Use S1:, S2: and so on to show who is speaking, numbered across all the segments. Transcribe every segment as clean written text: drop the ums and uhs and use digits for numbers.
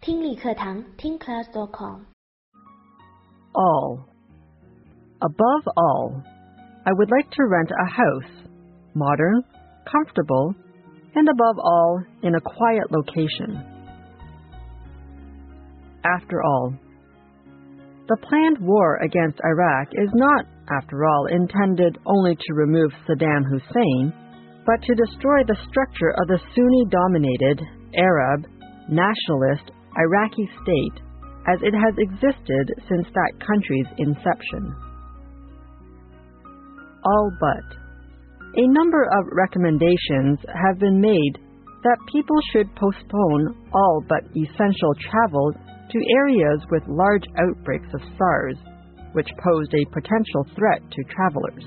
S1: 听力课堂听 class.com
S2: All. Above all, I would like to rent a house, modern, comfortable, and above all, in a quiet location. After all, the planned war against Iraq is not, after all, intended only to remove Saddam Hussein, but to destroy the structure of the Sunni-dominated, Arab, nationalist Iraqi state as it has existed since that country's inception. All but. A number of recommendations have been made that people should postpone all but essential travel to areas with large outbreaks of SARS, which posed a potential threat to travelers.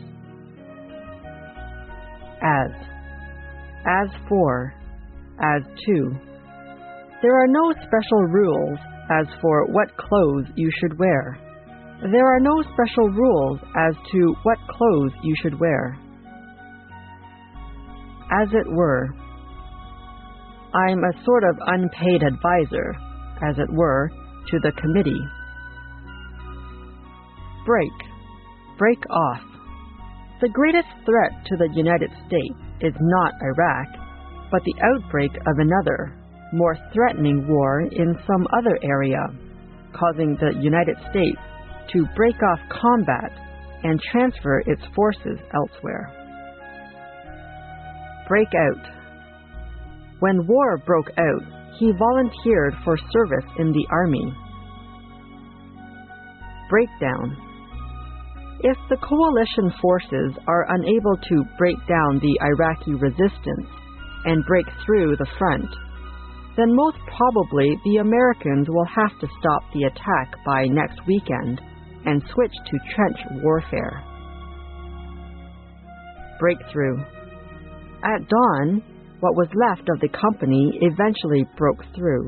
S2: As for, as to. There are no special rules as for what clothes you should wear. There are no special rules as to what clothes you should wear. As it were. I'm a sort of unpaid advisor, as it were, to the committee. Break off. The greatest threat to the United States is not Iraq, but the outbreak of another, more threatening war in some other area, causing the United States to break off combat and transfer its forces elsewhere. Break out. When war broke out, he volunteered for service in the army. Breakdown. If the coalition forces are unable to break down the Iraqi resistance and break through the front, then most probably the Americans will have to stop the attack by next weekend and switch to trench warfare. Breakthrough. At dawn, what was left of the company eventually broke through.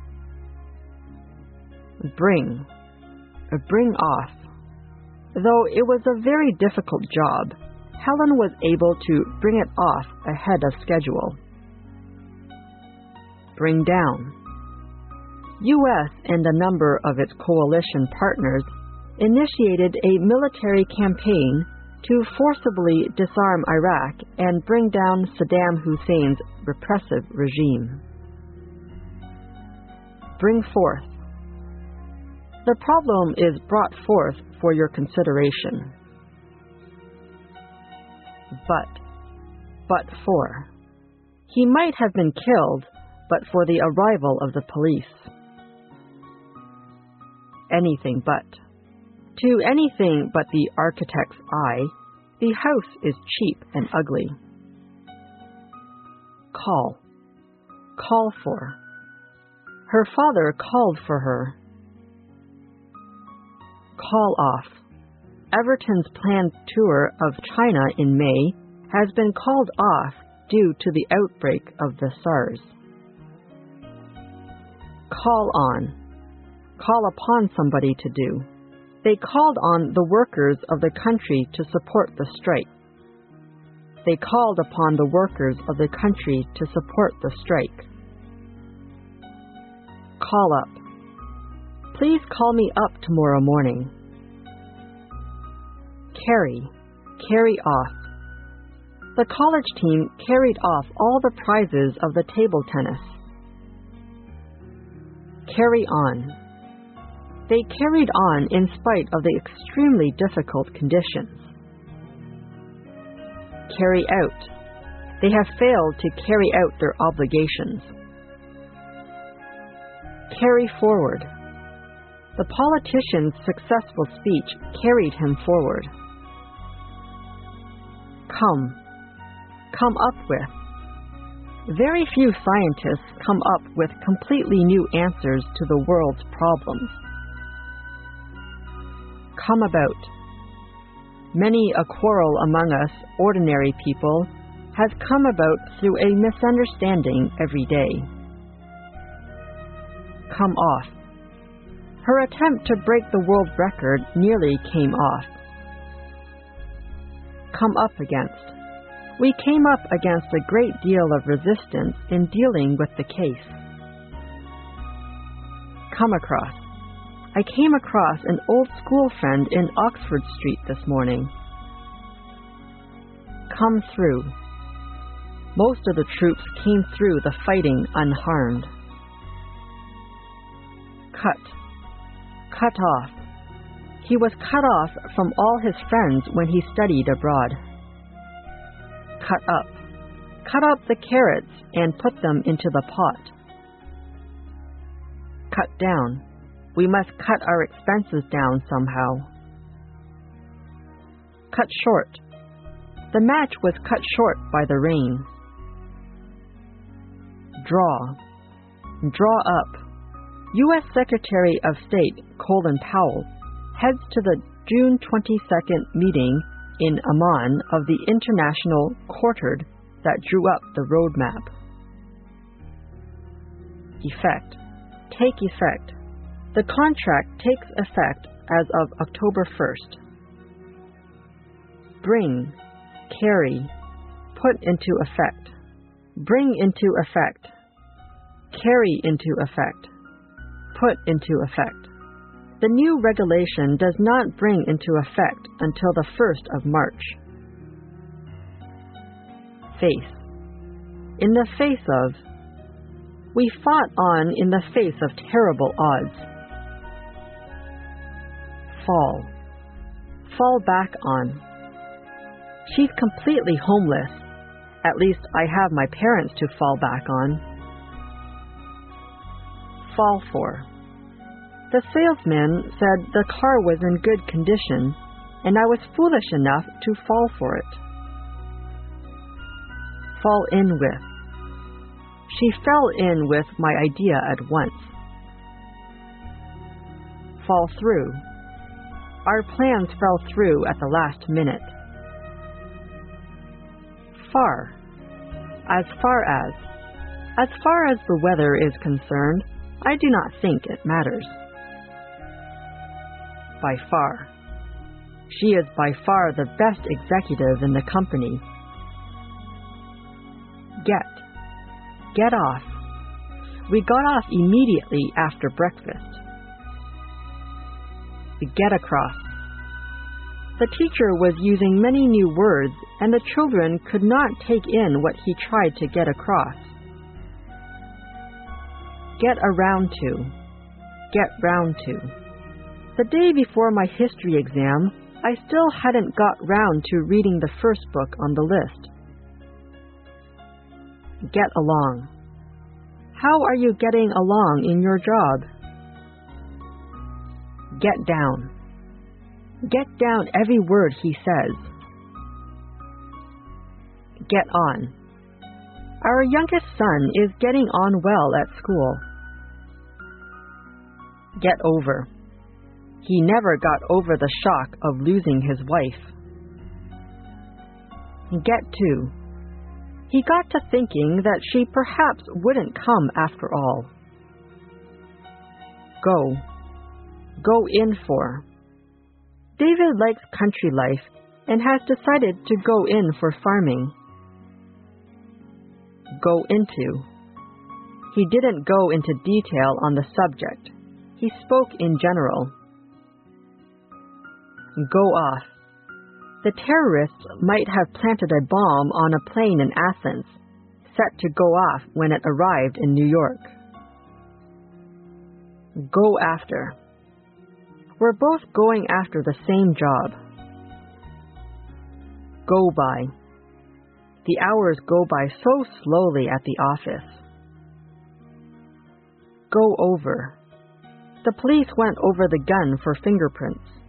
S2: Bring off. Though it was a very difficult job, Helen was able to bring it off ahead of schedule. Bring down. U.S. and a number of its coalition partners initiated a military campaign to forcibly disarm Iraq and bring down Saddam Hussein's repressive regime. Bring forth. The problem is brought forth for your consideration. But for. He might have been killed, but for the arrival of the police. Anything but. To anything but the architect's eye, the house is cheap and ugly. Call for. Her father called for her. Call off. Everton's planned tour of China in May has been called off due to the outbreak of the SARS. Call on. Call upon somebody to do. They called on the workers of the country to support the strike. They called upon the workers of the country to support the strike. Call up. Please call me up tomorrow morning. Carry off. The college team carried off all the prizes of the table tennis. Carry on. They carried on in spite of the extremely difficult conditions. Carry out. They have failed to carry out their obligations. Carry forward. The politician's successful speech carried him forward. Come up with. Very few scientists come up with completely new answers to the world's problems. Come about. Many a quarrel among us, ordinary people, has come about through a misunderstanding every day. Come off. Her attempt to break the world record nearly came off. Come up against. We came up against a great deal of resistance in dealing with the case. come across. I came across an old school friend in Oxford Street this morning. Come through. Most of the troops came through the fighting unharmed. Cut off. He was cut off from all his friends when he studied abroad. Cut up the carrots and put them into the pot. Cut down. We must cut our expenses down somehow. Cut short. The match was cut short by the rain. Draw up. U.S. Secretary of State Colin Powell heads to the June 22nd meeting in Amman of the International Quartet that drew up the roadmap. Effect. Take effect. The contract takes effect as of October 1st. Bring, carry, put into effect. Bring into effect. Carry into effect. Put into effect. The new regulation does not bring into effect until the 1st of March. Face. In the face of. We fought on in the face of terrible odds. Fall back on. She's completely homeless. At least I have my parents to fall back on. Fall for. The salesman said the car was in good condition, and I was foolish enough to fall for it. Fall in with. She fell in with my idea at once. Fall through. Our plans fell through at the last minute. Far. As far as the weather is concerned, I do not think it matters. By far. She is by far the best executive in the company. Get off. We got off immediately after breakfast. Get across. The teacher was using many new words, and the children could not take in what he tried to get across. Get around to. Get round to. The day before my history exam, I still hadn't got round to reading the first book on the list. Get along. How are you getting along in your job? Get down. Get down every word he says. Get on. Our youngest son is getting on well at school. Get over. He never got over the shock of losing his wife. Get to. He got to thinking that she perhaps wouldn't come after all. Go. Go in for. David likes country life and has decided to go in for farming. Go into. He didn't go into detail on the subject. He spoke in general. Go off. The terrorists might have planted a bomb on a plane in Athens, set to go off when it arrived in New York. Go after. We're both going after the same job. Go by. The hours go by so slowly at the office. Go over. The police went over the gun for fingerprints.